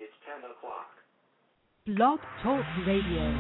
It's 10 o'clock. Blog Talk Radio.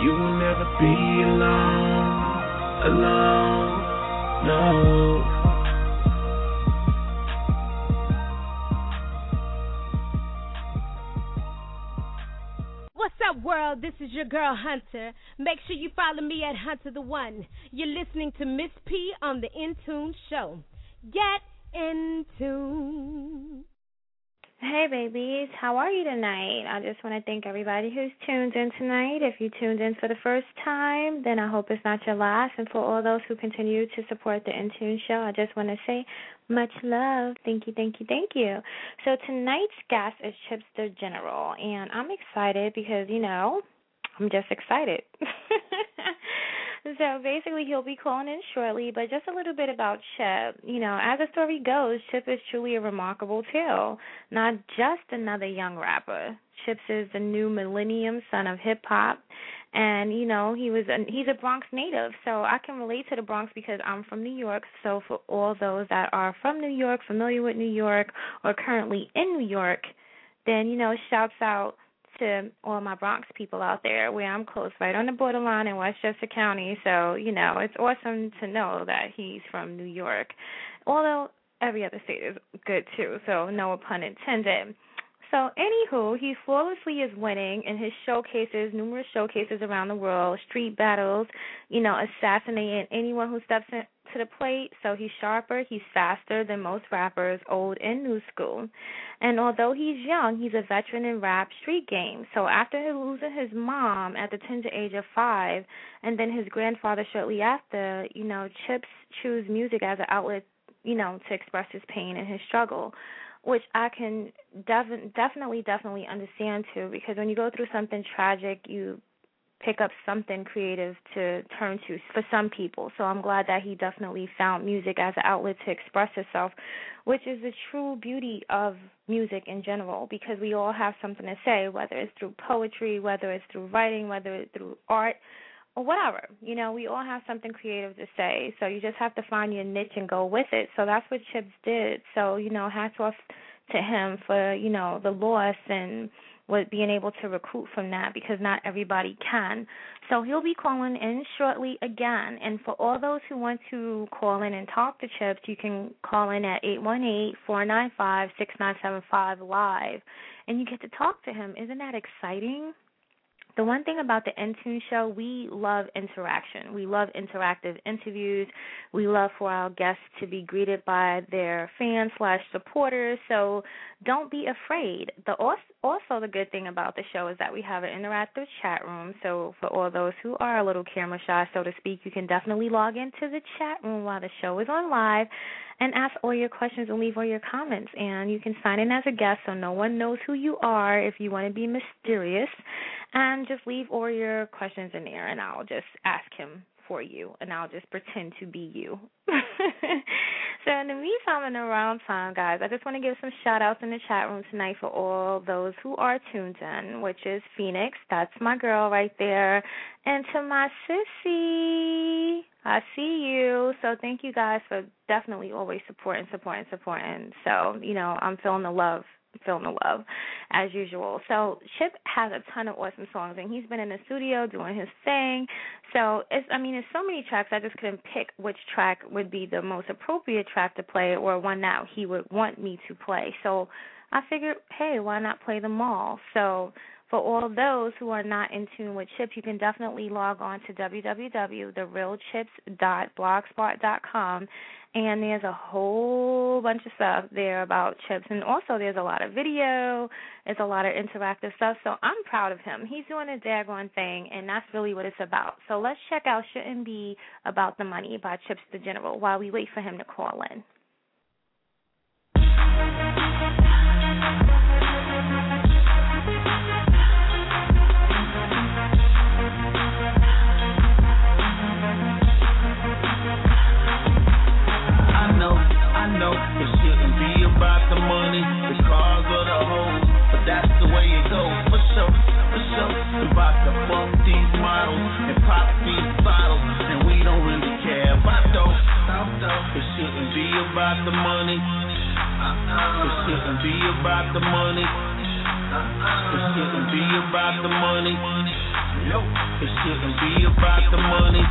You will never be alone, no. What's up, world? This is your girl, Hunter. Make sure you follow me at Hunter the One. You're listening to Miss P on the In Tune Show. Get in tune. Hey, babies. How are you tonight? I just want to thank everybody who's tuned in tonight. If you tuned in for the first time, then I hope it's not your last. And for all those who continue to support the In Tune Show, I just want to say much love. Thank you, thank you, thank you. So tonight's guest is Chips the General, and I'm excited because, I'm just excited. So basically he'll be calling in shortly, but just a little bit about Chip. As the story goes, Chip is truly a remarkable tale, not just another young rapper. Chips is the new millennium son of hip-hop, and, he's a Bronx native, so I can relate to the Bronx because I'm from New York. So for all those that are from New York, familiar with New York, or currently in New York, then, shouts out to all my Bronx people out there where I'm close, right on the borderline in Westchester County. So, it's awesome to know that he's from New York, although every other state is good too, so no pun intended. So, anywho, he flawlessly is winning in his numerous showcases around the world, street battles, assassinating anyone who steps in to the plate. So he's sharper, he's faster than most rappers, old and new school. And although he's young, he's a veteran in rap street game. So after losing his mom at the tender age of 5, and then his grandfather shortly after, Chips chose music as an outlet, to express his pain and his struggle, which I can definitely understand too, because when you go through something tragic, you pick up something creative to turn to for some people. So I'm glad that he definitely found music as an outlet to express himself, which is the true beauty of music in general, because we all have something to say, whether it's through poetry, whether it's through writing, whether it's through art, or whatever. We all have something creative to say, so you just have to find your niche and go with it. So that's what Chips did. So, hats off to him for, the loss and with being able to recruit from that, because not everybody can. So he'll be calling in shortly again. And for all those who want to call in and talk to Chips, you can call in at 818-495-6975 live, and you get to talk to him. Isn't that exciting? The one thing about the In Tune Show, we love interaction. We love interactive interviews. We love for our guests to be greeted by their fans/supporters. So don't be afraid. Also, the good thing about the show is that we have an interactive chat room. So for all those who are a little camera shy, so to speak, you can definitely log into the chat room while the show is on live and ask all your questions and leave all your comments. And you can sign in as a guest so no one knows who you are if you want to be mysterious. And just leave all your questions in there, and I'll just ask him for you, and I'll just pretend to be you. So in the meantime, in around time, guys, I just want to give some shout-outs in the chat room tonight for all those who are tuned in, which is Phoenix. That's my girl right there. And to my sissy, I see you. So thank you guys for definitely always supporting. So, I'm feeling the love. As usual. So Chip has a ton of awesome songs, and he's been in the studio doing his thing. So there's so many tracks, I just couldn't pick which track would be the most appropriate track to play or one that he would want me to play. So I figured, hey, why not play them all? So for all those who are not in tune with Chip, you can definitely log on to www.therealchips.blogspot.com, and there's a whole bunch of stuff there about Chips. And also there's a lot of video, there's a lot of interactive stuff. So I'm proud of him. He's doing a daggone thing, and that's really what it's about. So let's check out Shouldn't Be About the Money by Chips the General while we wait for him to call in. I know it shouldn't be about the money, the cars or the hoes, but that's the way it goes. For sure, about to fuck these models and pop these bottles, and we don't really care about those. It shouldn't be about the money. It shouldn't be about the money. It shouldn't be about the money. It shouldn't be about the money.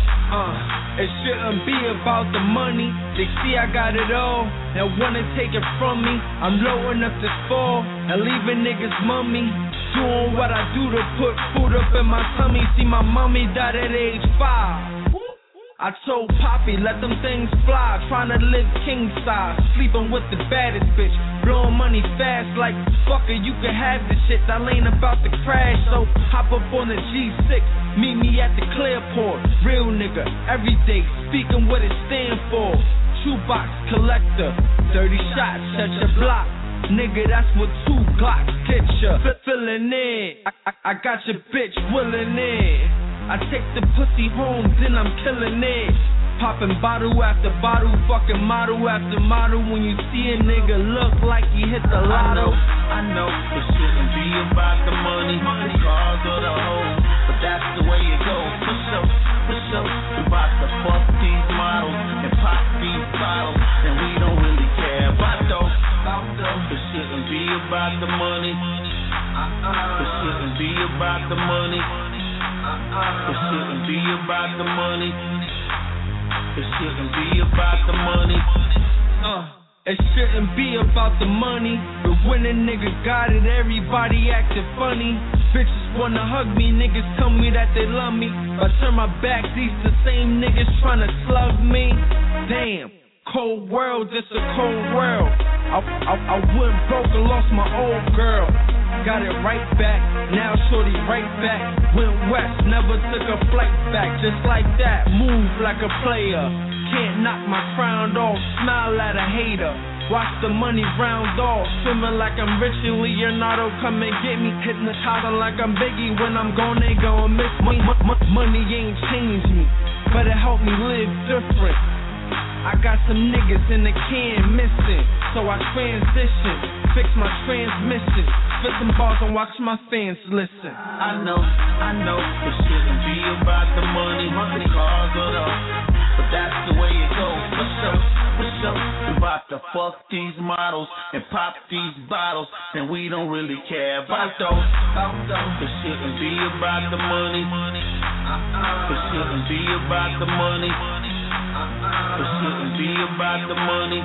It shouldn't be about the money. They see I got it all and wanna take it from me. I'm low enough to fall and leaving niggas mummy. Doing what I do to put food up in my tummy. See, my mommy died at age 5. I told Poppy, let them things fly. Trying to live king size, sleeping with the baddest bitch, blowing money fast like fucker. You can have this shit. I ain't about to crash, so hop up on the G6. Meet me at the Clearport. Real nigga, every day, speaking what it stand for. Shoebox collector, 30 shots, shut your block. Nigga, that's what 2 Glocks get ya. Feeling it, I got your bitch willing it. I take the pussy home, then I'm killing it. Popping bottle after bottle, fucking model after model. When you see a nigga look like he hit the lotto. I know it shouldn't be about the money, the cars or the hoes, but that's the way it goes. For sure, we about to fuck these models and pop these bottles, and we don't really care about those. It shouldn't be about the money. It shouldn't be about the money. It shouldn't be about the money. It shouldn't be about the money. It shouldn't be about the money, but when a nigga got it, everybody acting funny. Bitches wanna hug me, niggas tell me that they love me. If I turn my back, these the same niggas tryna slug me. Damn, cold world, this a cold world. I went broke and lost my old girl. Got it right back, now shorty right back. Went west, never took a flight back. Just like that, move like a player. Can't knock my crown off, smile at a hater. Watch the money round off, swimming like I'm rich and Leonardo, come and get me. Hypnotizing like I'm Biggie, when I'm gone they gon' miss me. Money ain't changed me, but it helped me live different. I got some niggas in the can missing, so I transition, fix my transmission, spit some bars and watch my fans listen. I know, it shouldn't be about the money, the cars or the, but that's the way it goes. For sure, we about to fuck these models and pop these bottles, and we don't really care about those. It shouldn't be about the money. It shouldn't be about the money. It shouldn't be about the money.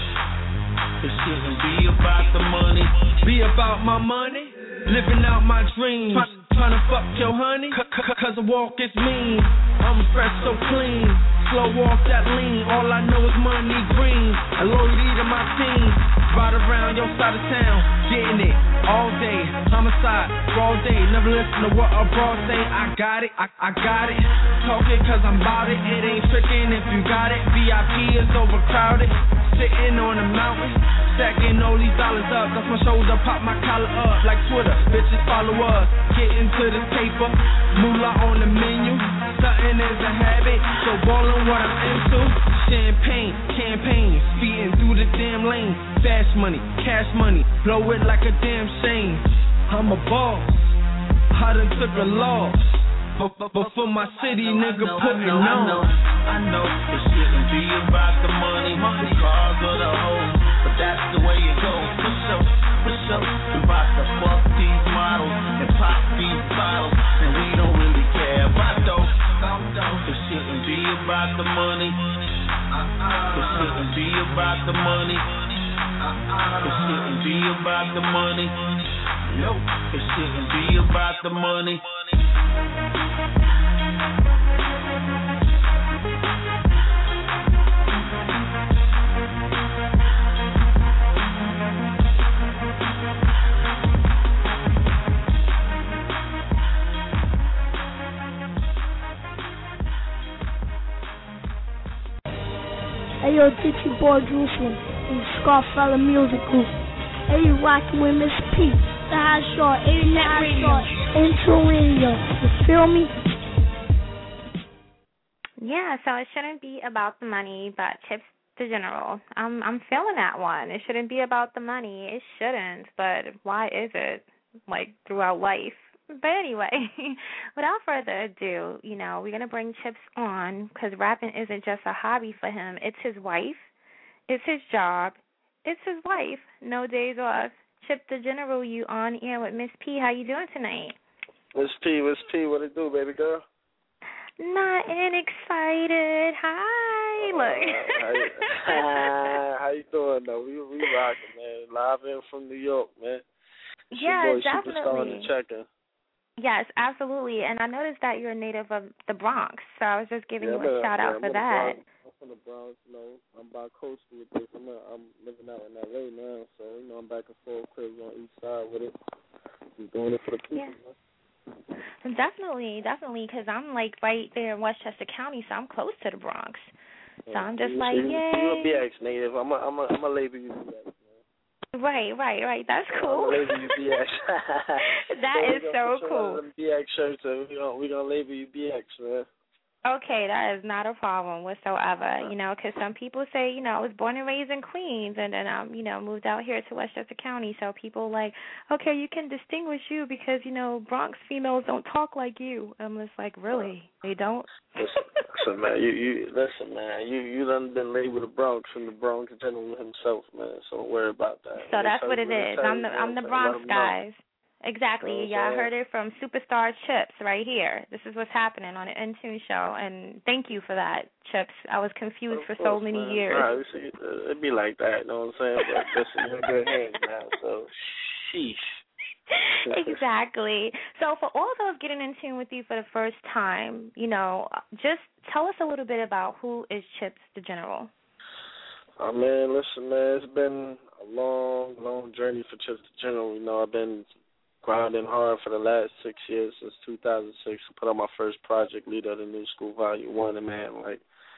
It shouldn't be about the money. Be about my money, living out my dreams. Tryna fuck your honey, cause the walk is mean. I'm fresh so clean, slow off that lean. All I know is money green, and loyalty to my team. Ride around your side of town, getting it all day. Homicide, all day, never listen to what a bro say. I got it, I got it. Talking cause I'm bout it, it ain't tricking if you got it. VIP is overcrowded, sitting on a mountain, stacking all these dollars up. That's my shoulder, pop my collar up like Twitter. Bitches follow us, getting to the paper, moolah on the menu. Something is a habit, so ballin' what I'm into. Champagne, campaign, speeding through the damn lane. Fast money, cash money, blow it like a damn shame. I'm a boss, I done took a loss, but for my city, nigga, put me on. I know it shouldn't be about the money, the cars or the hoes, but that's the way it goes. For sure, we about to fuck these models and pop these bottles, and we don't really care about those. It shouldn't be about the money. It shouldn't be about the money. It shouldn't be about the money. It shouldn't be about the money. Hey yo, this your boy Jerusalem from the Scarfella Music Group. Hey, you rockin' with Miss P, the High Short, 89 Short, into radio. You feel me? Yeah, so it shouldn't be about the money, but Chips the General. I'm feeling that one. It shouldn't be about the money. It shouldn't, but why is it, like, throughout life? But anyway, without further ado, we're going to bring Chips on because rapping isn't just a hobby for him. It's his wife. It's his job. It's his life. No days off. Chip the General, you on air with Miss P. How you doing tonight? Miss P, what it do, baby girl? Nothing excited. Hi, look. How you doing, though? We rocking, man. Live in from New York, man. It's yeah, your boy, definitely. Superstar on the check-in. Yes, absolutely. And I noticed that you're a native of the Bronx, so I was just giving you a shout-out for that. I'm from the Bronx, you know. I'm bi-coastal with this. I'm living out in L.A. now, so, you know, I'm back and forth, crazy on each side with it. I'm doing it for the people, man. Definitely, because I'm like right there in Westchester County, so I'm close to the Bronx. So I'm just like, yay. You're a BX native. I'm a label you BX. Right. That's cool. I'm gonna label you BX. That is so cool. One of them BX shirts, and we gonna label you BX, man. Okay, that is not a problem whatsoever, you know, because some people say, you know, I was born and raised in Queens, and then moved out here to Westchester County, so people like, okay, you can distinguish you because, you know, Bronx females don't talk like you. I'm just like, really? They don't? Listen, man, you done been labeled the Bronx from the Bronx general himself, man, so don't worry about that. So that's what it is. I'm the Bronx guys. Exactly. Yeah, I heard it from Superstar Chips right here. This is what's happening on the Intune show, and thank you for that, Chips. I was confused for so many years. Right, it'd be like that, you know what I'm saying? But listen, you're in good hands now, so sheesh. Exactly. So for all those getting in tune with you for the first time, you know, just tell us a little bit about who is Chips the General. Oh, man, listen, man, it's been a long journey for Chips the General. You know, I've been grinding hard for the last 6 years, since 2006, to put out my first project, Leader of the New School, Volume 1, and, man, like,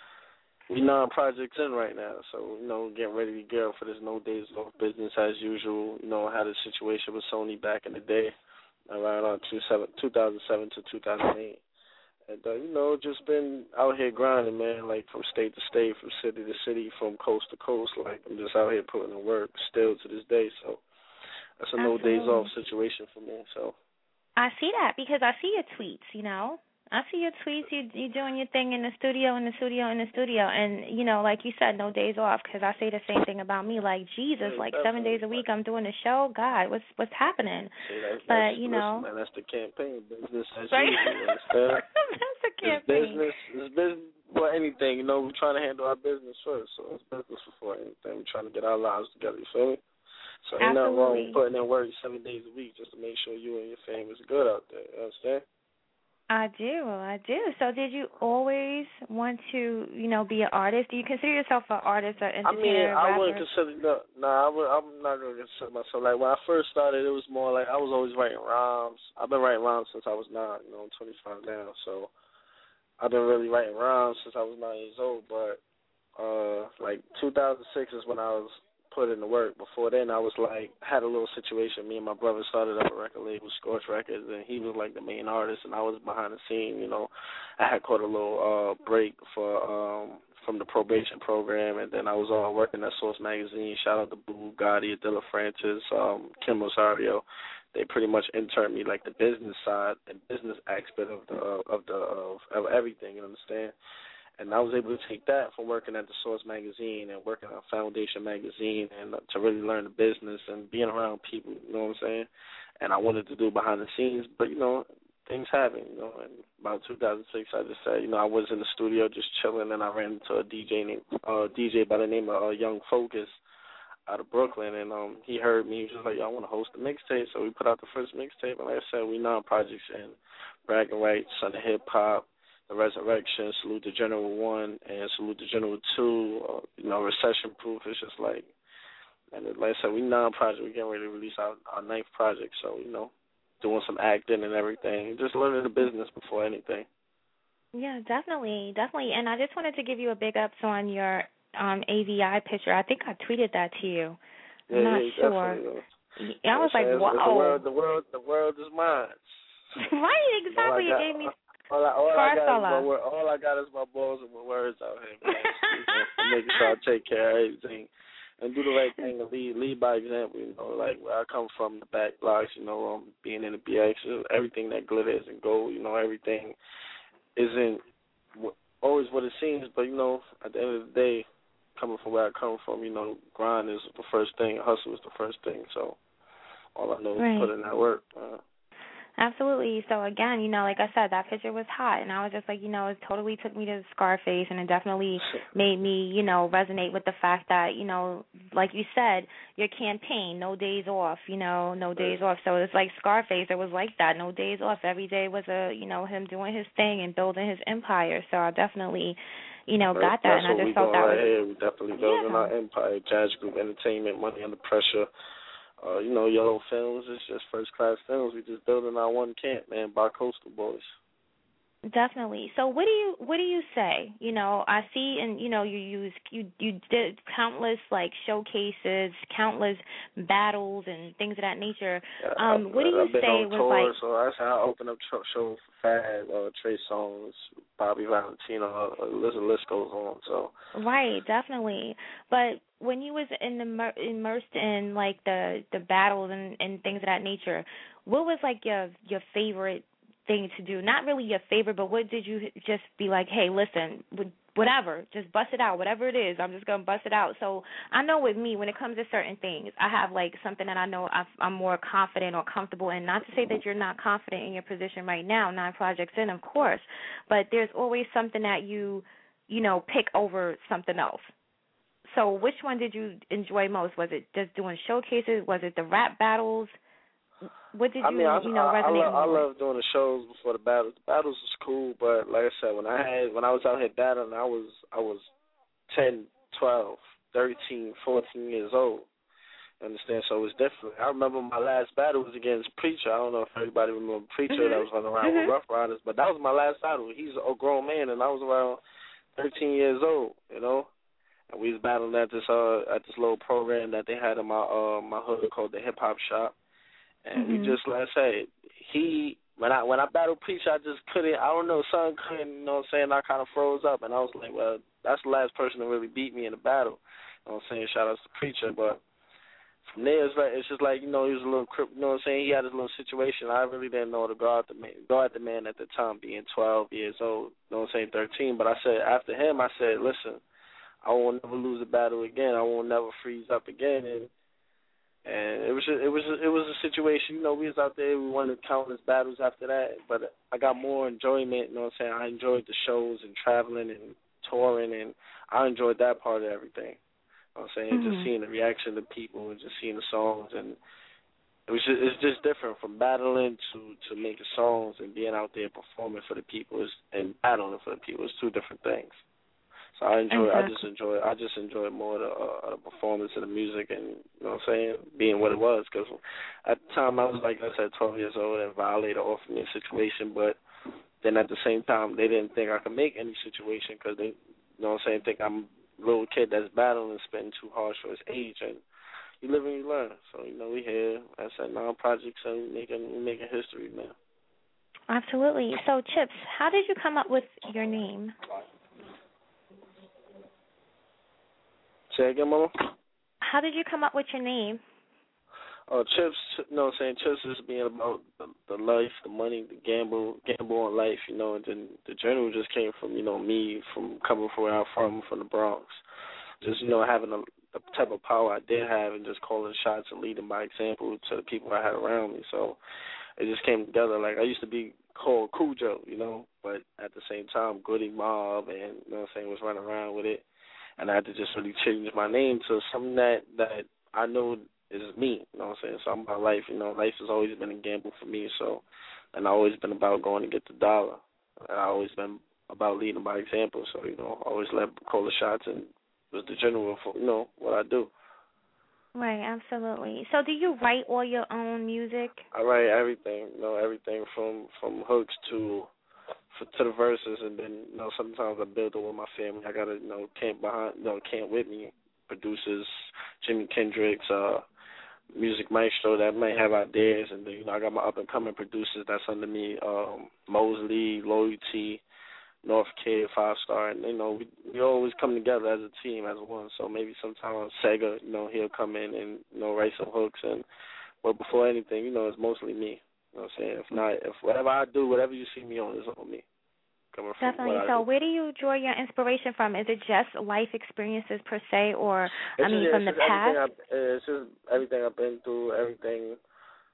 we 9 projects in right now, so, you know, getting ready to gear up for this No Days Off business as usual. You know, I had a situation with Sony back in the day, around 2007 to 2008. And, you know, just been out here grinding, man, like from state to state, from city to city, from coast to coast. Like, I'm just out here putting in work still to this day, so that's a no days off situation for me. So I see that because I see your tweets, you know. I see your tweets, you doing your thing in the studio, and, you know, like you said, no days off, because I say the same thing about me, like, Jesus, like 7 days a week I'm doing the show, God, what's happening? But, you know. Listen, man, that's the campaign, business as right? usual, understand? That's the campaign. It's business for anything, you know, we're trying to handle our business first, so it's business before anything. We're trying to get our lives together, you feel me? So ain't nothing wrong with putting in work 7 days a week just to make sure you and your family is good out there, you understand? I do. So did you always want to, you know, be an artist? Do you consider yourself an artist or entertainer? I wouldn't consider, I'm not going to consider myself. Like, when I first started, it was more like I was always writing rhymes. I've been writing rhymes since I was 9, you know, I'm 25 now. So I've been really writing rhymes since I was 9 years old. But, like, 2006 is when I was put in the work. Before then, I was like, had a little situation. Me and my brother started up a record label, Scorch Records, and he was like the main artist, and I was behind the scene. You know, I had caught a little break from the probation program, and then I was working at Source Magazine. Shout out to Boo Gotti, Adilla Francis, Kim Rosario. They pretty much interned me like the business side and business aspect of everything. You understand? And I was able to take that from working at the Source Magazine and working on Foundation Magazine and to really learn the business and being around people, you know what I'm saying? And I wanted to do behind the scenes, but, you know, things happen, you know. And about 2006, I just said, you know, I was in the studio just chilling, and I ran into a DJ by the name of Young Focus out of Brooklyn, and he heard me. He was just like, yo, I want to host a mixtape. So we put out the first mixtape, and like I said, we 9 projects in, Bragging Rights, Son of Hip Hop, The Resurrection, Salute the General 1, and Salute the General 2, you know, Recession Proof. It's just like, and like I said, we 9 projects. We're getting ready to release our 9th project, so, you know, doing some acting and everything, just learning the business before anything. Yeah, definitely. And I just wanted to give you a big ups on your AVI picture. I think I tweeted that to you. I'm not sure. I was like, wow. The world is mine. Right, exactly. It gave me... All I got is my balls and my words out here, man. Making sure I take care of everything and do the right thing and lead by example, you know, like where I come from, the back blocks, you know, being in the BX, everything that glitters and gold, you know, everything isn't always what it seems, but, you know, at the end of the day, coming from where I come from, you know, grind is the first thing, hustle is the first thing, so all I know is put in that work. Absolutely. So again, like I said, that picture was hot, and I was just like, it totally took me to Scarface, and it definitely made me, resonate with the fact that, like you said, your campaign, no days off, no days off. So it's like Scarface, it was like that, no days off. Every day was him doing his thing and building his empire. So I definitely, got that, and I just felt that right was here. We definitely building our empire. Jazz Group Entertainment, Money Under Pressure. Yellow Films, it's just first class films. We just building our one camp, man, Bi-Coastal Boys. Definitely. So what do you say? I see, and you did countless like showcases, countless battles and things of that nature. What do you say was tour, like? So I opened up shows for Fad, Trey Songz, Bobby Valentino. The list goes on. So right, definitely. But when you was immersed in like the battles and things of that nature, what was like your favorite thing to do? Not really your favorite, but what did you just be like, hey, listen, whatever, just bust it out, whatever it is, I'm just going to bust it out. So I know with me, when it comes to certain things, I have like something that I know I'm more confident or comfortable in. Not to say that you're not confident in your position right now, 9 projects in, of course, but there's always something that you pick over something else. So which one did you enjoy most? Was it just doing showcases? Was it the rap battles? What did you, resonate more? I love doing the shows before the battles. The battles was cool, but like I said, when I was out here battling, I was 10, 12, 13, 14 years old. Understand? So it was different. I remember my last battle was against Preacher. I don't know if everybody remember Preacher that was running around with Rough Riders, but that was my last battle. He's a grown man, and I was around 13 years old. And we was battling at this little program that they had in my hood called the Hip Hop Shop. And we just, like I said, when I battled Preacher, I just couldn't, I don't know, son couldn't, I kind of froze up. And I was like, well, that's the last person to really beat me in the battle. Shout outs to Preacher. But from there, it's just like, he was a little, he had his little situation. I really didn't know to go at the man at the time, being 12 years old, 13. But I said, after him, I said, listen, I won't never lose a battle again. I won't never freeze up again. And it was a situation. We was out there. We won countless battles after that. But I got more enjoyment. I enjoyed the shows and traveling and touring, and I enjoyed that part of everything. Just seeing the reaction of people and just seeing the songs, and it's just different from battling to making songs and being out there performing for the people and battling for the people. It's two different things. So I just enjoy more the performance of the music and, being what it was. Because at the time I was, like I said, 12 years old, and Violator offered me a situation. But then at the same time, they didn't think I could make any situation because they, think I'm a little kid that's battling and spitting too harsh for his age. And you live and you learn. So, we here, as I said, 9 projects and making history, man. Absolutely. So, Chips, how did you come up with your name? Say again, Mama? How did you come up with your name? Chips, Chips is being about the life, the money, the gamble on life, and then the journey just came from, me from coming from where I'm from the Bronx. Just, having the type of power I did have and just calling shots and leading by example to the people I had around me. So it just came together. Like, I used to be called Cujo, but at the same time, Goody Mob and, was running around with it. And I had to just really change my name to something that I know is me, So my life, life has always been a gamble for me, so, and I've always been about going to get the dollar. And I've always been about leading by example, so, I always call the shots and was the general for, what I do. Right, absolutely. So do you write all your own music? I write everything, everything from hooks to the verses, and then sometimes I build it with my family. I got a camp with me, producers, Jimi Kendrix, Music Maestro that might have ideas, and then I got my up and coming producers that's under me, Mosley, Loyalty, North Kid, 5 Star, and we always come together as a team, as one. So maybe sometime Sega, he'll come in and write some hooks, but before anything, it's mostly me. If not, if whatever I do, whatever you see me on is on me. Definitely. So where do you draw your inspiration from? Is it just life experiences per se, or, from the past? It's just everything I've been through, everything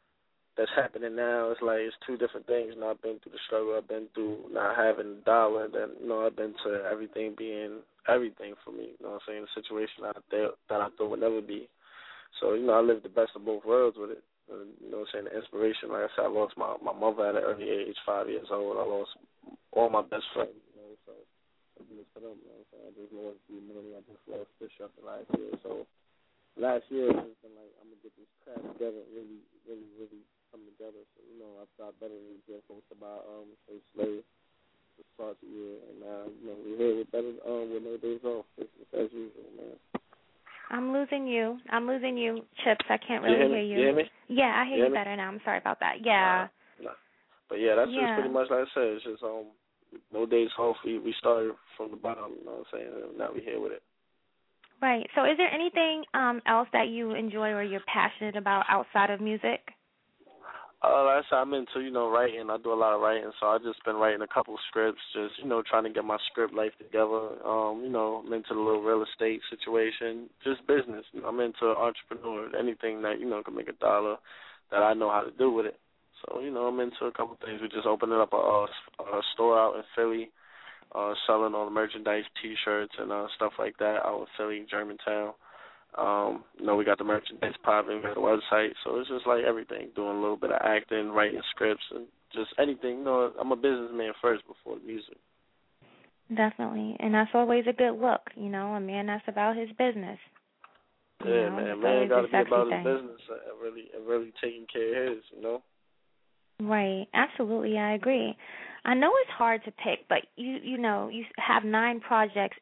that's happening now, it's like it's two different things. You know, I've been through the struggle. I've been through not having a dollar. And then, you know, I've been to everything being everything for me. You know what I'm saying? A situation that I thought would never be. So, you know, I lived the best of both worlds with it. You know what I'm saying? The inspiration, like I said, I lost my mother at an early age, 5 years old. I lost all my best friends. You know, so I do this for them. You know what I'm saying? I just lost the money. I just lost Bishop last year. So last year it's been like, I'm gonna get this crap together and really come together. So, you know, I thought better than just post about Say Slave to start the year, and now, you know, we're here with better with no days off. It's as usual, man. I'm losing you, Chips. I can't really hear you. You hear me? Yeah, I hear you better now. I'm sorry about that. Yeah. Nah. But yeah, that's just pretty much like I said. It's just no days off. We started from the bottom. You know what I'm saying? And now we're here with it. Right. So, is there anything else that you enjoy or you're passionate about outside of music? Like I said, I'm into, you know, writing. I do a lot of writing, so I've just been writing a couple scripts, just, you know, trying to get my script life together. You know, I'm into the little real estate situation, just business. You know, I'm into entrepreneur, anything that, you know, can make a dollar that I know how to do with it. So, you know, I'm into a couple things. We just opened up a store out in Philly, selling all the merchandise, T-shirts and stuff like that out in Philly, Germantown. You know, we got the merchandise popping, we got the website, so it's just like everything, doing a little bit of acting, writing scripts, and just anything. You know, I'm a businessman first before the music. Definitely, and that's always a good look, you know, a man that's about his business. Yeah, man got to be about his business and really taking care of his, you know. Right, absolutely, I agree. I know it's hard to pick, but you know, you have 9 projects.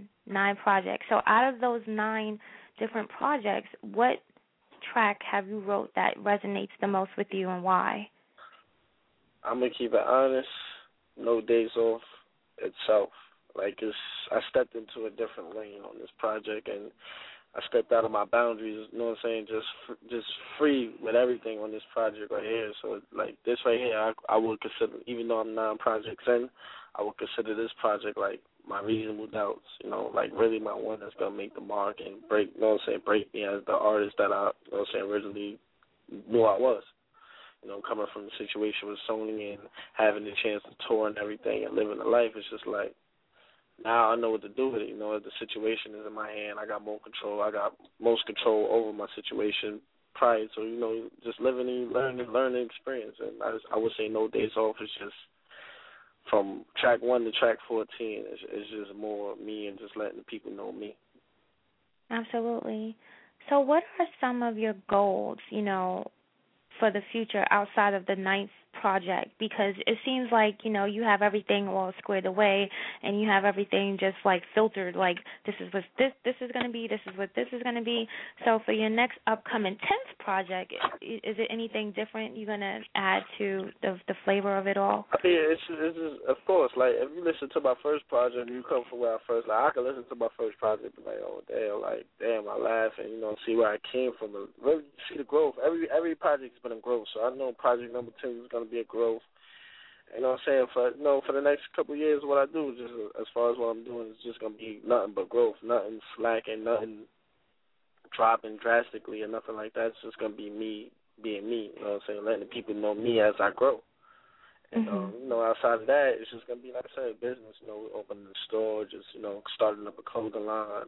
So out of those 9 different projects, what track have you wrote that resonates the most with you and why? I'm going to keep it honest. No Days Off itself. Like, I stepped into a different lane on this project, and I stepped out of my boundaries, you know what I'm saying, just free with everything on this project right here. So, like, this right here, I would consider, even though I'm 9 projects in, I would consider this project, like, my reasonable doubts, you know, like really my one that's going to make the mark and break, you know what I'm saying, break me as the artist that I, you know what I'm saying, originally knew I was. You know, coming from the situation with Sony and having the chance to tour and everything and living the life, it's just like, now I know what to do with it. You know, the situation is in my hand. I got more control. I got most control over my situation prior to, you know, just living and learning experience. And I would say No Days Off is just, from track 1 to track 14, it's just more me and just letting the people know me. Absolutely. So what are some of your goals, you know, for the future outside of the 9th project? Because it seems like, you know, you have everything all squared away and you have everything just like filtered, like this is what this is going to be, this is what this is going to be. So for your next upcoming 10th project, is it anything different you're going to add to the flavor of it all? Yeah, it's just, of course, like if you listen to my first project, you come from where I first, like I can listen to my first project and be like, oh damn, I laugh and, you know, see where I came from and really see the growth. Every project's been a growth, so I know project number 10 is going to be a growth. You know what I'm saying? For the next couple of years, what I do, just as far as what I'm doing, is just going to be nothing but growth, nothing slacking, nothing dropping drastically or nothing like that. It's just going to be me being me, you know what I'm saying, letting the people know me as I grow. And, you know, outside of that, it's just going to be, like I said, business, you know, opening a store, just, you know, starting up a clothing line,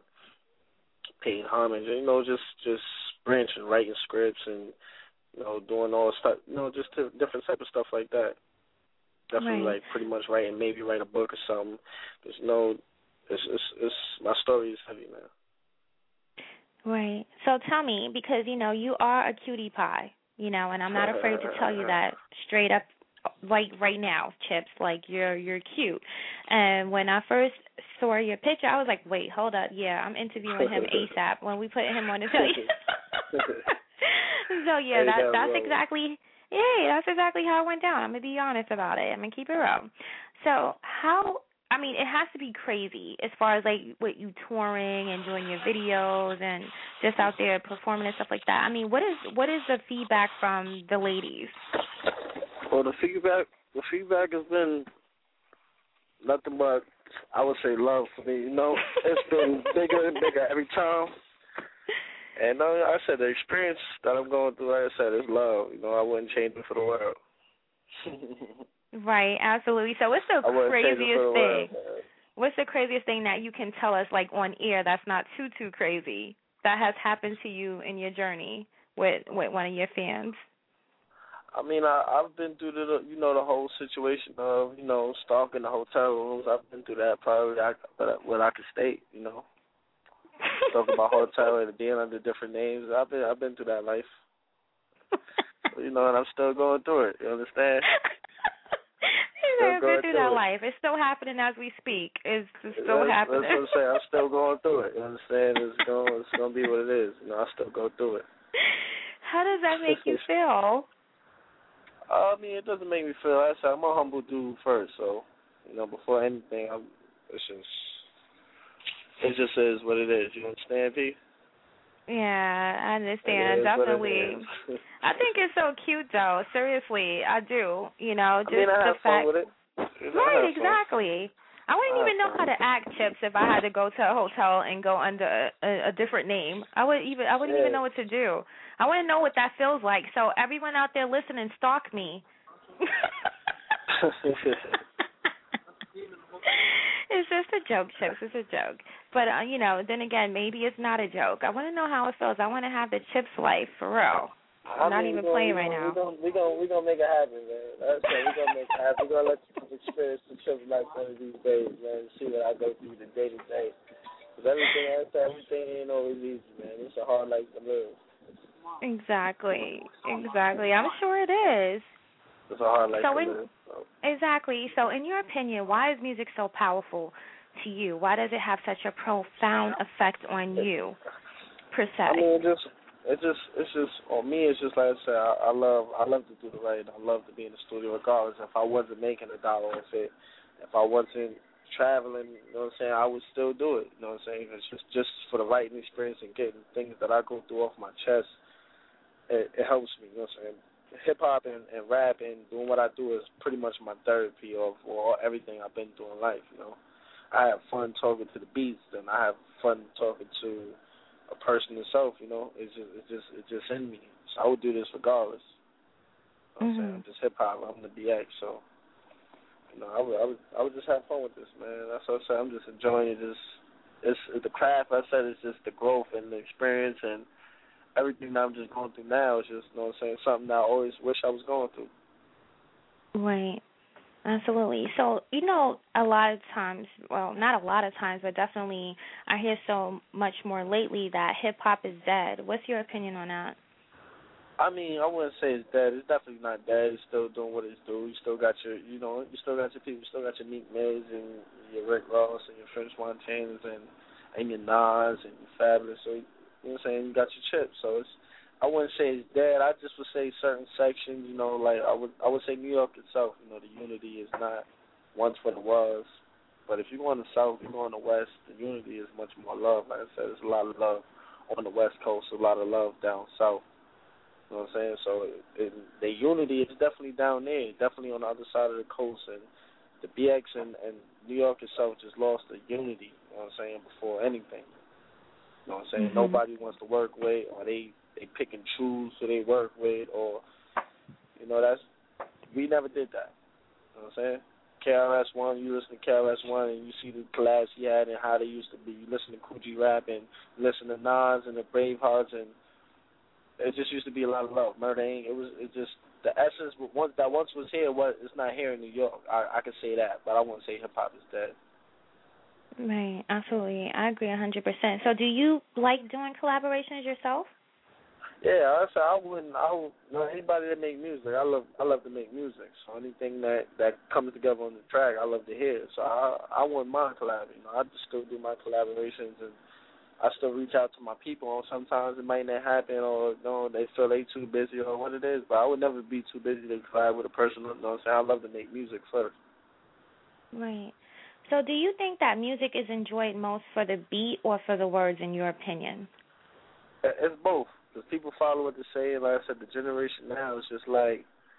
paying homage, you know, just branching, writing scripts and, you know, doing all stuff, you know, just different type of stuff like that. Definitely, like, pretty much maybe write a book or something. Because, you know, it's my story is heavy, man. Right. So tell me, because, you know, you are a cutie pie, you know, and I'm not afraid to tell you that straight up, like right now, Chips, like you're cute. And when I first saw your picture, I was like, wait, hold up. Yeah, I'm interviewing him ASAP when we put him on the telly. So, yeah, that's exactly how it went down. I'm going to be honest about it. I'm going to keep it real. So it has to be crazy as far as, like, with you touring and doing your videos and just out there performing and stuff like that. I mean, what is the feedback from the ladies? Well, the feedback has been nothing but, I would say, love for me. You know, it's been bigger and bigger every time. And I said the experience that I'm going through, like I said, is love. I wouldn't change it for the world. Right, absolutely. So what's the craziest thing? What's the craziest thing that you can tell us, like on air, that's not too crazy that has happened to you in your journey with one of your fans? I mean, I've been through the whole situation of stalking the hotel rooms. I've been through that probably, what I could state. Talking about hotel and being under different names. I've been through that life. And I'm still going through it. You understand? I've been through that life. It's still happening as we speak. It's still happening. That's what I'm saying. I'm still going through it. You understand? It's going to be what it is. I still go through it. How does that make you feel? I mean, it doesn't make me feel. Like I said, I'm a humble dude first, so before anything, it just is what it is. You understand, P? Yeah, I understand. Definitely. I think it's so cute, though. Seriously, I do. Just I have fun with it. Right, exactly. I wouldn't even know how to act, Chips, if I had to go to a hotel and go under a different name. I wouldn't even know what to do. I wouldn't know what that feels like. So everyone out there listening, stalk me. It's just a joke, Chips. It's a joke. But, then again, maybe it's not a joke. I want to know how it feels. I want to have the Chips life, for real. I'm not even playing right now. We're gonna make it happen, man. That's it. We're going to make it happen. We're going to let you experience the Chips life one of these days, man, and see what I go through the day-to-day. Because everything ain't always easy, man. It's a hard life to live. Exactly. I'm sure it is. It's a hard life to live. So. Exactly. So in your opinion, why is music so powerful to you? Why does it have such a profound effect on you, per se? I mean, it's just on me. It's just like I said. I love to do the writing. I love to be in the studio, regardless. If I wasn't making $1 off it, if I wasn't traveling, you know what I'm saying, I would still do it. You know what I'm saying? It's just for the writing experience and getting things that I go through off my chest. It helps me. You know what I'm saying? Hip hop and rap and doing what I do is pretty much my therapy of everything I've been through in life. I have fun talking to the beats, and I have fun talking to a person itself. It's just in me. So I would do this regardless. You know what I'm saying? I'm just hip hop. I'm the BX. So I would just have fun with this, man. That's what I said. I'm just enjoying it. It's the craft. I said it's just the growth and the experience and everything that I'm just going through now is just, something that I always wish I was going through. Right. Absolutely. So, a lot of times, well, not a lot of times, but definitely I hear so much more lately that hip-hop is dead. What's your opinion on that? I mean, I wouldn't say it's dead. It's definitely not dead. It's still doing what it's doing. You still got your, you still got your people. You still got your Meek Mills and your Rick Ross and your French Montanas and your Nas and your Fabulous. So, you know what I'm saying? You got your chips. So I wouldn't say it's dead. I just would say certain sections, like I would say New York itself, the unity is not once what it was. But if you go on the South, you go on the West, the unity is much more love. Like I said, there's a lot of love on the West Coast, a lot of love down South. You know what I'm saying? So the unity is definitely down there, definitely on the other side of the coast. And the BX and New York itself just lost the unity, you know what I'm saying, before anything. You know what I'm saying? Mm-hmm. Nobody wants to work with, or they pick and choose who they work with, or, we never did that. You know what I'm saying? KRS-One, you listen to KRS-One and you see the collabs he had and how they used to be. You listen to Coogee Rap and you listen to Nas and the Bravehearts, and it just used to be a lot of love. Murder Inc. It just the essence that once was here, it's not here in New York. I could say that, but I wouldn't say hip hop is dead. Right, absolutely. I agree 100%. So do you like doing collaborations yourself? Yeah, anybody that make music, I love to make music. So anything that comes together on the track, I love to hear. So I wouldn't mind collaborating. I just still do my collaborations, and I still reach out to my people. Sometimes it might not happen, or they feel they too busy or what it is. But I would never be too busy to collab with a person. You know what I'm saying? I love to make music first. Right. So do you think that music is enjoyed most for the beat or for the words, in your opinion? It's both. Because people follow what they say. Like I said, the generation now is just like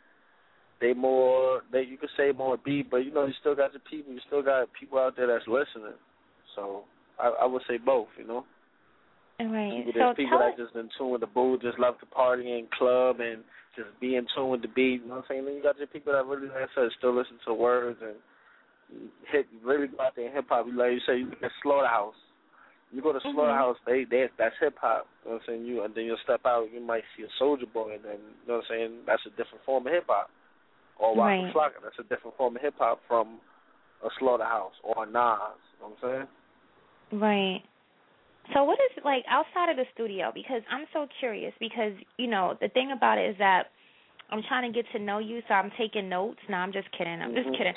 you could say more beat, but you still got your people. You still got people out there that's listening. So I would say both, Right. There's people that just in tune with the boo, just love to party and club and just be in tune with the beat. You know what I'm saying? Then you got your people that really, like I said, still listen to words and really go out there in hip hop. Like you say, you look at Slaughterhouse. You go to Slaughterhouse, that's hip hop. You know what I'm saying? And then you'll step out, you might see a Soulja Boy, and then you know what I'm saying? That's a different form of hip hop. Or Waka Flocka, that's a different form of hip hop from a Slaughterhouse or a Nas. You know what I'm saying? Right. So what is, like, outside of the studio, because I'm so curious, because, you know, the thing about it is that I'm trying to get to know you, so I'm taking notes. No, I'm just kidding. I'm kidding.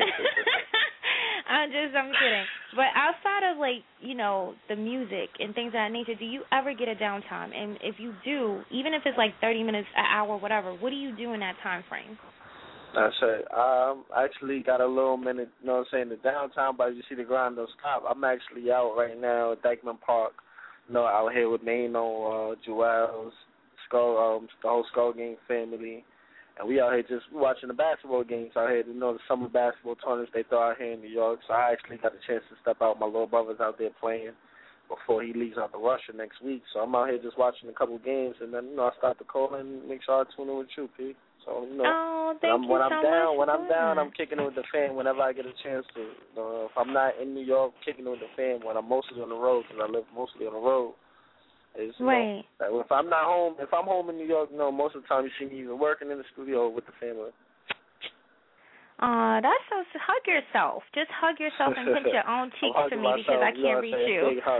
I'm kidding. But outside of, like, you know, the music and things of that nature, do you ever get a downtime? And if you do, even if it's like 30 minutes, an hour, whatever, what do you do in that time frame? That's it. I actually got a little minute, you know what I'm saying, the downtime, but you see the grind don't stop. I'm actually out right now at Dyckman Park, you know, out here with Nano, Joel's, Skull, the whole Skull Gang family. And we out here just watching the basketball games out here. You know, the summer basketball tournaments they throw out here in New York. So I actually got a chance to step out. My little brother's out there playing before he leaves out to Russia next week. So I'm out here just watching a couple games, and then, you know, I start to call and make sure I tune in with you, Pete. So, you know, when I'm down, I'm kicking it with the fam whenever I get a chance to. If I'm not in New York, kicking it with the fam when I'm mostly on the road, because I live mostly on the road. Right. Know, if I'm not home, if I'm home in New York, you know, most of the time you see me either working in the studio or with the family. That's so. Hug yourself. Just hug yourself and pinch your own cheeks to me because I can't reach you. Big hug.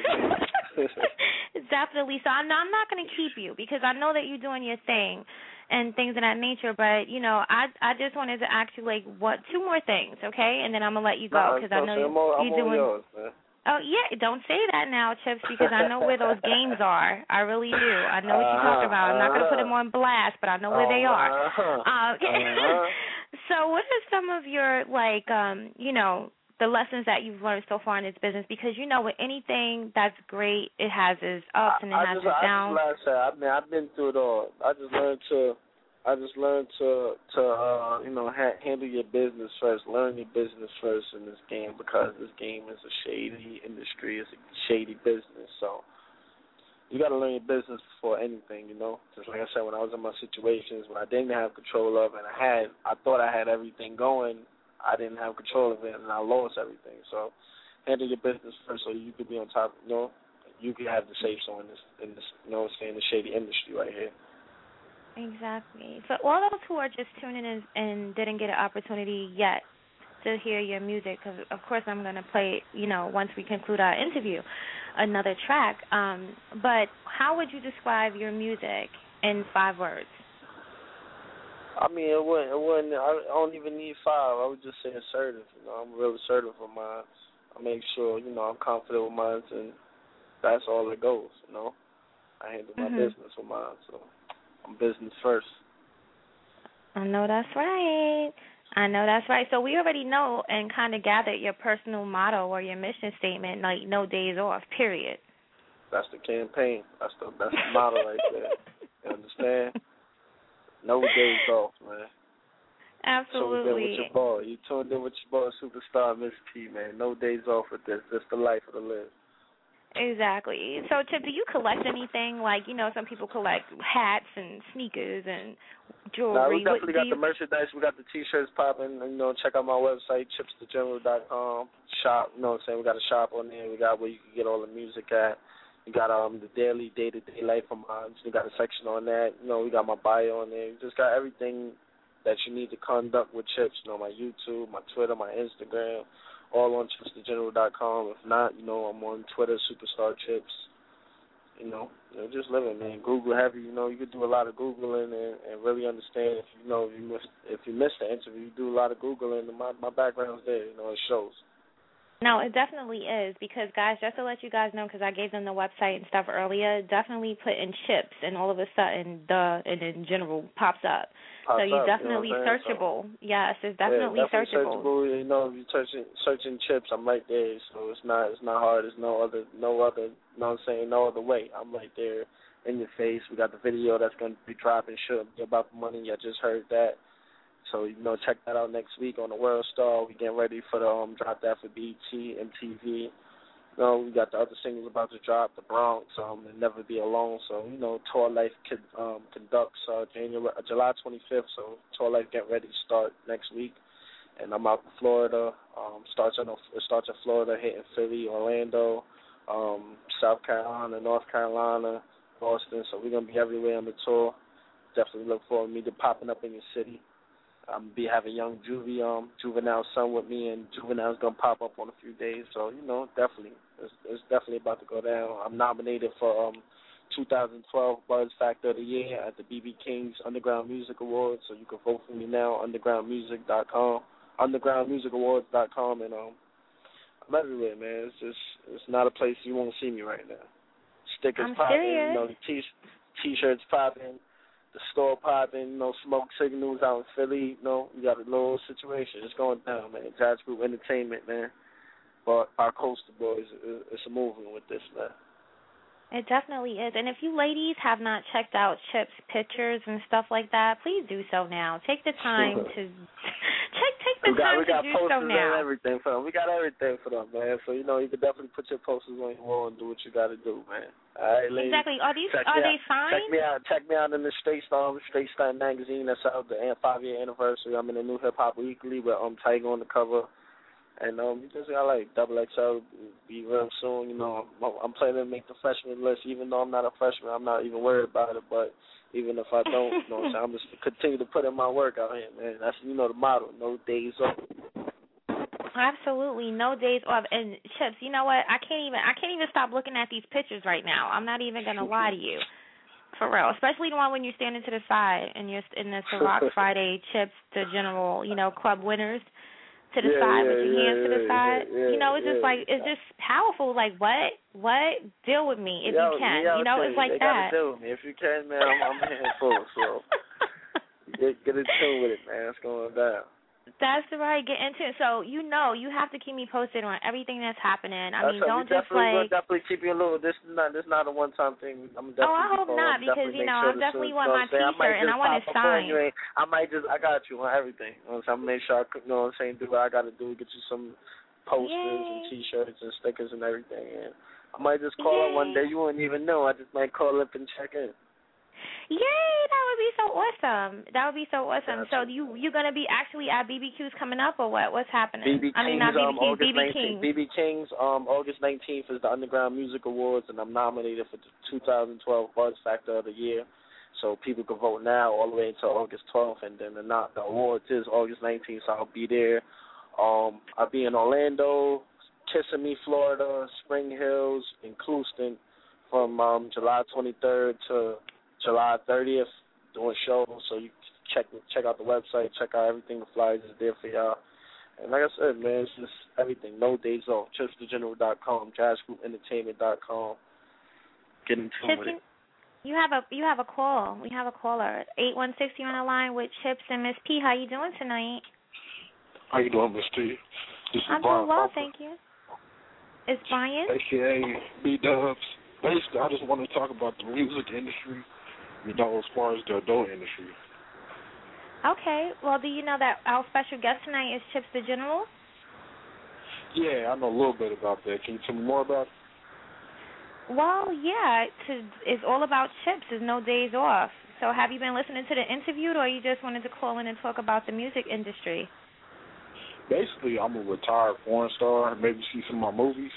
Definitely. So I'm not going to keep you because I know that you're doing your thing and things of that nature. But, you know, I just wanted to ask you, like, two more things, okay? And then I'm going to let you go because I know you're doing. Yours, man. Oh, yeah, don't say that now, Chips, because I know where those games are. I really do. I know what you're talking about. I'm not going to put them on blast, but I know where they are. So what are some of your, like, you know, the lessons that you've learned so far in this business? Because, you know, with anything that's great, it has its ups and it has its downs. I've been through it all. I just learned to you know, handle your business first, learn your business first in this game, because this game is a shady industry, it's a shady business. So you got to learn your business before anything, you know. Just like I said, when I was in my situations when I didn't have control of, and I thought I had everything going, I didn't have control of it, and I lost everything. So handle your business first, so you could be on top. You know, you could have the safe zone in this, you know, in the shady industry right here. Exactly. For all those who are just tuning in and didn't get an opportunity yet to hear your music, because, of course, I'm going to play, you know, once we conclude our interview, another track. But how would you describe your music in 5 words? I mean, it wouldn't. I don't even need 5. I would just say assertive. You know, I'm real assertive with mine. I make sure, you know, I'm confident with mine, and that's all that goes, you know. I handle my business with mine, so I'm business first. I know that's right. So we already know and kind of gathered your personal motto or your mission statement, like no days off, period. That's the campaign. That's the motto right there. You understand? No days off, man. Absolutely. You tuned in with your boy, Superstar Miss P, man. No days off with this. This the life of the live. Exactly. So, Chip, do you collect anything? Like, you know, some people collect hats and sneakers and jewelry. Nah, we definitely got the merchandise. We got the T-shirts popping. You know, check out my website, chipsthegeneral.com. Shop, you know what I'm saying? We got a shop on there. We got where you can get all the music at. We got the daily, day-to-day life of mine. We got a section on that. You know, we got my bio on there. We just got everything that you need to conduct with Chips. You know, my YouTube, my Twitter, my Instagram. All on chipsthegeneral.com. If not, you know, I'm on Twitter, Superstar Chips. You know, just living, man. Google heavy. You know, you could do a lot of Googling and really understand. If you missed the interview, you do a lot of Googling. And my background's there. You know, it shows. No, it definitely is, because, guys, just to let you guys know, because I gave them the website and stuff earlier, definitely put in Chips, and all of a sudden, and in general pops up. So you're definitely searchable. Yes, it's definitely searchable. You know, if you're searching Chips, I'm right there. So it's not hard. There's no other, you know what I'm saying, no other way. I'm right there in your face. We got the video that's going to be dropping shortly about the money. I just heard that. So, you know, check that out next week on the World Star. We getting ready for the drop that for BET, MTV. You we got the other singles about to drop, The Bronx, and Never Be Alone. So, Tour Life conducts July 25th. So Tour Life getting ready to start next week. And I'm out in Florida. It starts in Florida, hitting Philly, Orlando, South Carolina, North Carolina, Boston. So we're going to be everywhere on the tour. Definitely look forward to me popping up in your city. I'm be having young Juvenile son with me, and Juvenile's gonna pop up on a few days. So definitely, it's definitely about to go down. I'm nominated for 2012 Buzz Factor of the Year at the BB King's Underground Music Awards. So you can vote for me now, undergroundmusicawards.com, and I'm everywhere, man. It's not a place you won't see me right now. Stickers popping, the t-shirts popping. The store popping, smoke signals out in Philly, we got a little situation. It's going down, man. Jazz Group Entertainment, man. But our Coastal Boys, it's a movement with this, man. It definitely is. And if you ladies have not checked out Chip's pictures and stuff like that, please do so now. Take the time to take the time to do so now. We got posters and everything for them. We got everything for them, man. So you can definitely put your posters on your wall and do what you got to do, man. All right, ladies. Exactly. Are they signed? Check me out in the Straight Style magazine. That's out the 5-year anniversary. I'm in the New Hip Hop Weekly with Tiger on the cover. And you just got XXL be real soon. I'm planning to make the freshman list. Even though I'm not a freshman, I'm not even worried about it. But even if I don't, I'm just continue to put in my work out here, man. That's the motto. No days off. Absolutely, no days off. And Chips, you know what? I can't even stop looking at these pictures right now. I'm not even gonna lie to you, for real. Especially the one when you're standing to the side and you're in the Ciroc Friday Chips the General, club winners to the side with your hands to the side. It's just it's just powerful. Like what? Deal with me if you can. It's like that. Gotta deal with me if you can, man. I'm hands full. So get in tune with it, man. It's going down. That's right. Get into it. So you have to keep me posted on everything that's happening. I mean, don't just we'll definitely keep you a little. This is not a one-time thing. I'm definitely. I hope not, because I definitely want my T-shirt and I want it signed. I got you on everything. I'm gonna make sure I do what I got to do. Get you some posters and T-shirts and stickers and everything. And I might just call up one day. You wouldn't even know. I just might call up and check in. Yay, that would be so awesome. So you're going to be actually at BBQ's coming up, or what? What's happening? BB King's August 19th is the Underground Music Awards, and I'm nominated for the 2012 Buzz Factor of the Year. So people can vote now all the way until August 12th, and then the awards is August 19th, so I'll be there. I'll be in Orlando, Kissimmee, Florida, Spring Hills, and Clewiston from July 23rd to July 30th, doing shows. So you check out the website, check out everything. The flyers is there for y'all. And like I said, man, it's just everything. No days off. ChipsTheGeneral.com, JazzGroupEntertainment.com. Get in tune with it. You have a call. We have a caller. 816, you're on the line with Chips and Miss P. How you doing tonight? How you doing, Miss T? This is I'm Brian doing well, Pumper. thank you. It's Brian? AKA B-Dubs. Basically, I just want to talk about the music industry, as far as the adult industry. Okay. Well, do you know that our special guest tonight is Chips the General? Yeah, I know a little bit about that. Can you tell me more about it? Well, yeah, it's all about Chips. There's no days off. So have you been listening to the interview, or you just wanted to call in and talk about the music industry? Basically, I'm a retired porn star. Maybe see some of my movies.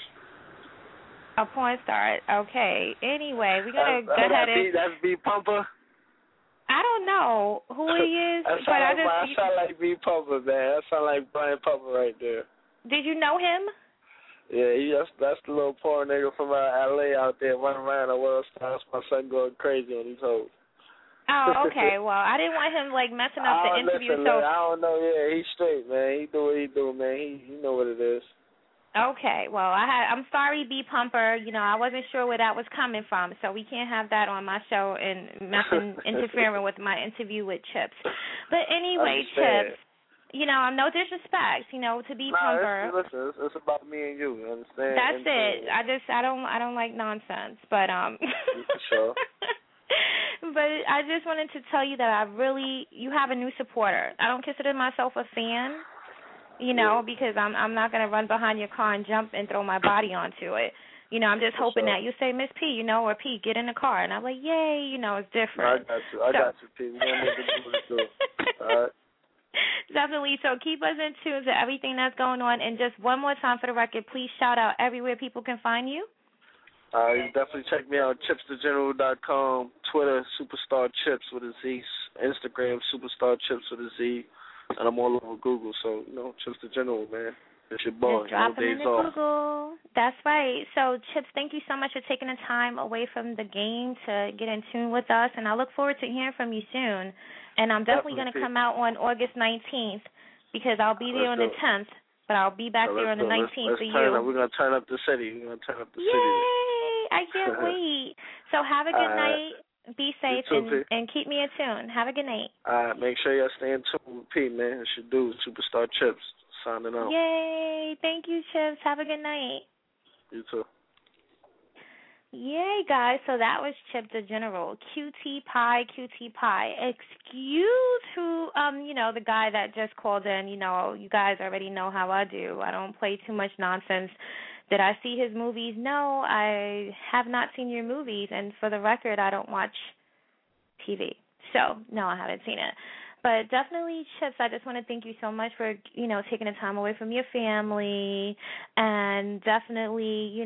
A porn star. Okay. Anyway, we're going to go ahead and... That's B Pumper? I don't know who he is, I sound like B Pumper, man. I sound like Brian Pumper right there. Did you know him? Yeah, that's the little porn nigga from L.A. out there running around the world. That's my son going crazy on these hoes. Oh, okay. Well, I didn't want him messing up the interview. Listen, I don't know. Yeah, he's straight, man. He do what he do, man. He know what it is. Okay. Well, I'm sorry, B Pumper. I wasn't sure where that was coming from, so we can't have that on my show and nothing interfering with my interview with Chips. But anyway, Chips, no disrespect, to B Pumper. Listen, it's about me and you. Understand? That's it. I don't like nonsense, but Sure. But I just wanted to tell you that you have a new supporter. I don't consider myself a fan, you know, because I'm not gonna run behind your car and jump and throw my body onto it. You know, I'm just hoping that you say, Miss P, you know, or P, get in the car, and I'm like, yay, you know, it's different. I got you, P. We're gonna make it do it too. All right. Definitely. So keep us in tune to everything that's going on. And just one more time for the record, please shout out everywhere people can find you. You definitely check me out, chipsthegeneral.com, Twitter, Superstar Chips with a Z, Instagram, Superstar Chips with a Z, and I'm all over Google. So, you know, Chips the General, man. It's your boy. Just drop no them in days the off. Google. That's right. So, Chips, thank you so much for taking the time away from the game to get in tune with us, and I look forward to hearing from you soon. And I'm definitely going to come out on August 19th because I'll be there on the 10th, but I'll be back there on the 19th for you. We're going to turn up the city. Yay! I can't wait. So have a good night. Be safe and keep me in tune. Have a good night. Make sure y'all stay in tune with Pete, man. It's your dude, Superstar Chips, signing out. Yay! Thank you, Chips. Have a good night. You too. Yay, guys. So that was Chip the General. QT Pie. Excuse who, the guy that just called in. You know, you guys already know how I do. I don't play too much nonsense. Did I see his movies? No, I have not seen your movies. And for the record, I don't watch TV. So, no, I haven't seen it. But definitely, Chips, I just want to thank you so much for, taking the time away from your family. And definitely,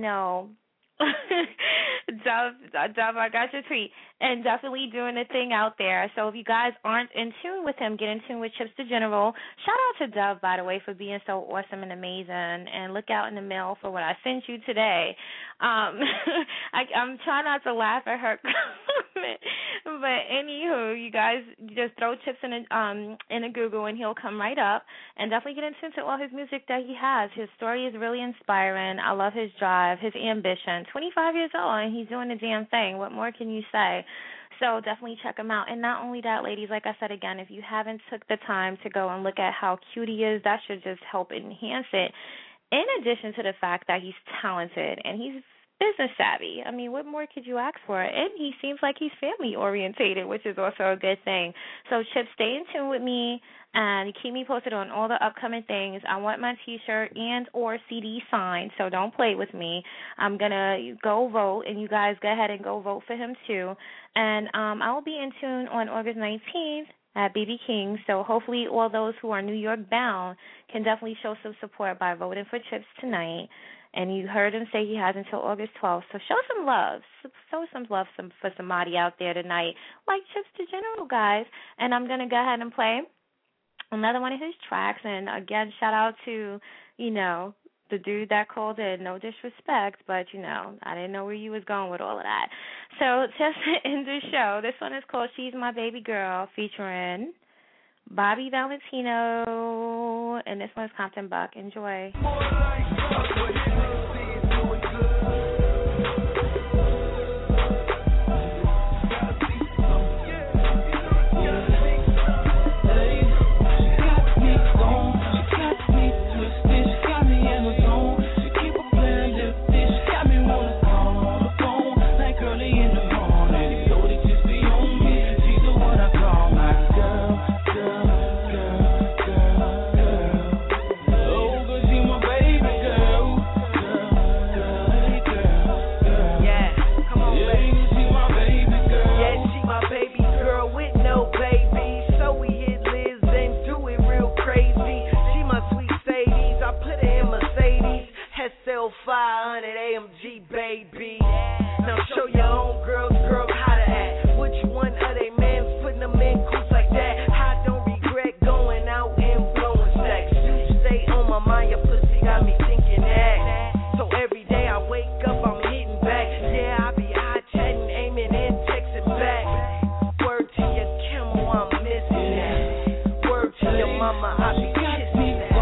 Dove, I got your tweet. And definitely doing the thing out there. So if you guys aren't in tune with him, get in tune with Chips the General. Shout out to Dove, by the way, for being so awesome and amazing. And look out in the mail for what I sent you today. I'm trying not to laugh at her comment. But anywho, you guys just throw Chips in a Google and he'll come right up. And definitely get in tune to all his music that he has. His story is really inspiring. I love his drive, his ambition. 25 years old and he's doing the damn thing. What more can you say? So definitely check him out. And not only that, ladies, like I said again, if you haven't took the time to go and look at how cute he is, that should just help enhance it. In addition to the fact that he's talented and he's business savvy. I mean, what more could you ask for? And he seems like he's family orientated, which is also a good thing. So, Chip, stay in tune with me and keep me posted on all the upcoming things. I want my T-shirt and or CD signed, so don't play with me. I'm going to go vote, and you guys go ahead and go vote for him too. And I will be in tune on August 19th at BB King, so hopefully all those who are New York bound can definitely show some support by voting for Chips tonight. And you heard him say he has until August 12th. So show some love. Show some love for somebody out there tonight, like Chips the General, guys. And I'm going to go ahead and play another one of his tracks. And, again, shout out to, the dude that called in. No disrespect, but, I didn't know where you was going with all of that. So just to end the show, this one is called She's My Baby Girl, featuring Bobby Valentino, and this one's Compton Buck. Enjoy. AMG, baby. Now show your own girls how to act. Which one of they men putting them in coops like that? I don't regret going out and blowing stacks. You stay on my mind, your pussy got me thinking that. So every day I wake up, I'm hitting back. Yeah, I be high chatting, aiming and texting back. Word to your Kimmel, I'm missing that. Word to your mama, I be kissing that.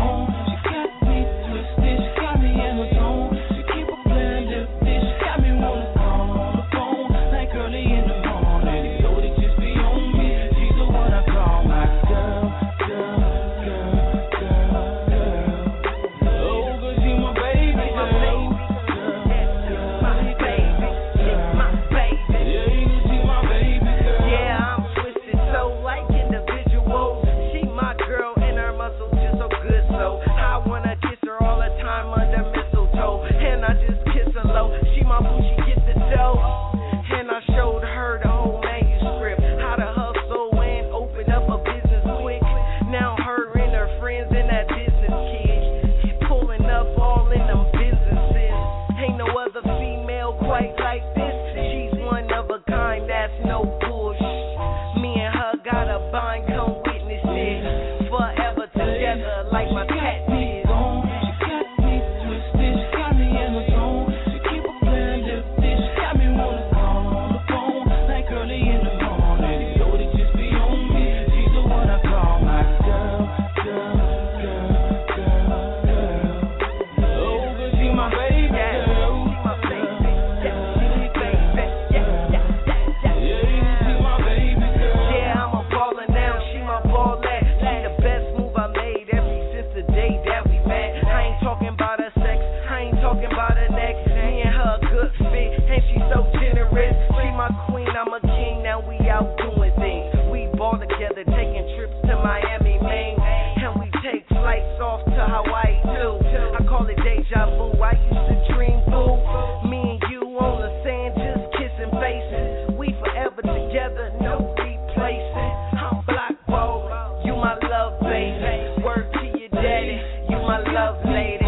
us off to Hawaii too. I call it deja vu. I used to dream boo. Me and you on the sand, just kissing faces. We forever together, no replacing. I'm Block Roll, you my love baby. Word to your daddy, you my love lady.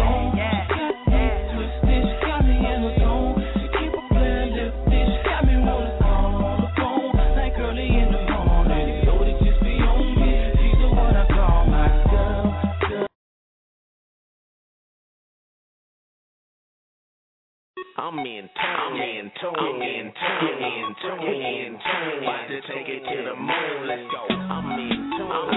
I'm in tune, about to take it to the moon, let's go. I'm in tune, about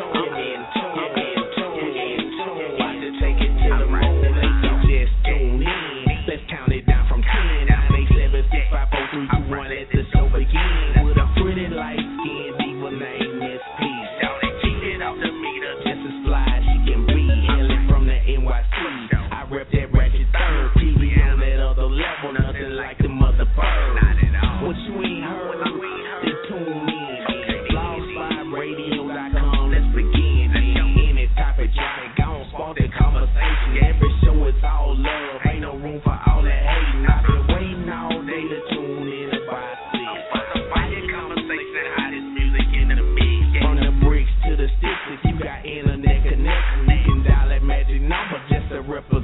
to take it to the moon, let's go. Just tune in, let's count it down from 10, 9, 8, 7, 6, 5, 4, 3, 2, 1, let the show begin. With a pretty light skin, diva named Miss P. Shout it, cheated off the meter, just as fly as she can be. Hailing from the NYC, I rep that ratchet third. TV on that other level, nothing like the mother bird. What you ain't heard, then tune in. Blogspiradio.com, let's begin. Any topic, try to go on, spark that conversation. Every show is all love, ain't no room for all that hating. I've been waiting all day to tune in about 6. Fire conversation, hottest music in the mix. From the bricks to the sticks, if you got internet connection, you can dial that magic number just to represent.